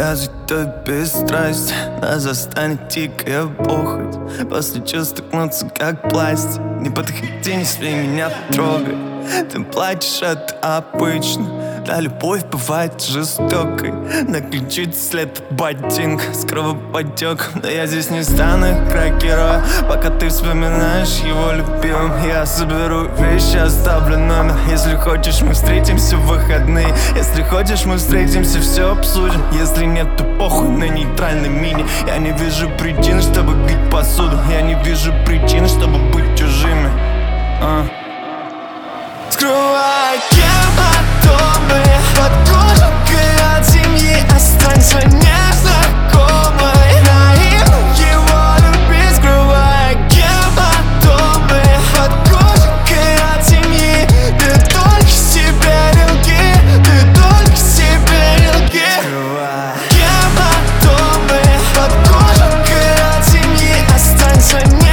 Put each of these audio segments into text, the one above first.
разуйдет бесстрастие, нас застанет дикая похоть. После чувств стыкнуться как пластик. Не подходи, не смей меня трогать. Ты плачешь, это обычно. Да, любовь бывает жестокой. На ключице след от ботинка с кровоподтеком. Да я здесь не стану играть героя, пока ты вспоминаешь его любимым. Я соберу вещи, оставлю номер. Если хочешь, мы встретимся в выходные. Если хочешь, мы встретимся, все обсудим. Если нет, то похуй на нейтральной мини. Я не вижу причин, чтобы бить посуду. Я не вижу причин, чтобы быть чужими. Скрывай гематомы под кожанкой от семьи. Останься незнакомой. Наивно его любить. Скрывай гематомы под кожанкой от семьи. Ты только себе не лги. Ты только себе не лги. Скрывай гематомы под кожанкой от семьи. Останься незнакомой.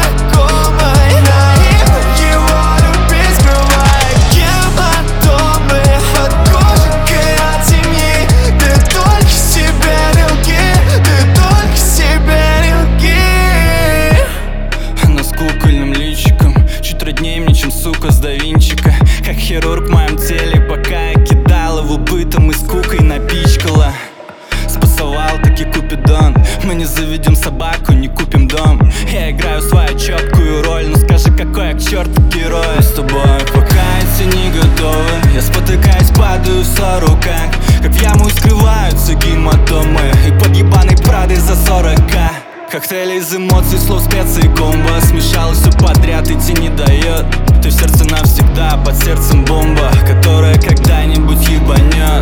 Сука с да Винчика, как хирург в моем теле, пока я кидал его бытом и скукой напичкала. Спасовал таки Купидон. Мы не заведем собаку, не купим дом. Я играю свою четкую роль, ну скажи, какой я к черту герой. Мы с тобой пока эти не готовы. Я спотыкаюсь, падаю в ссору, как в яму скрываются гематомы. И под ебаной Прадой за 40к. Коктейль из эмоций, слов, специй, комбо. Смешалось все подряд, идти не дает. Ты в сердце навсегда, под сердцем бомба, которая когда-нибудь ебанет.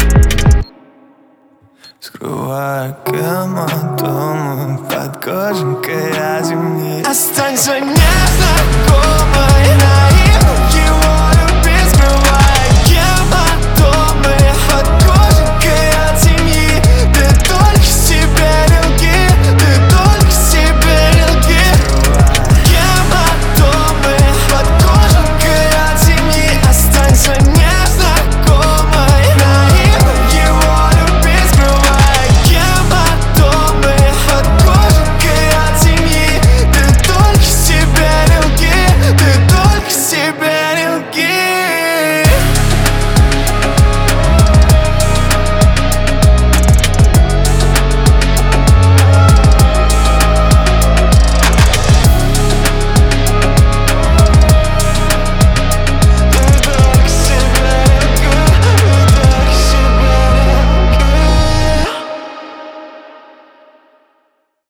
Скрывай гематомы под кожанкой от земли. Останься не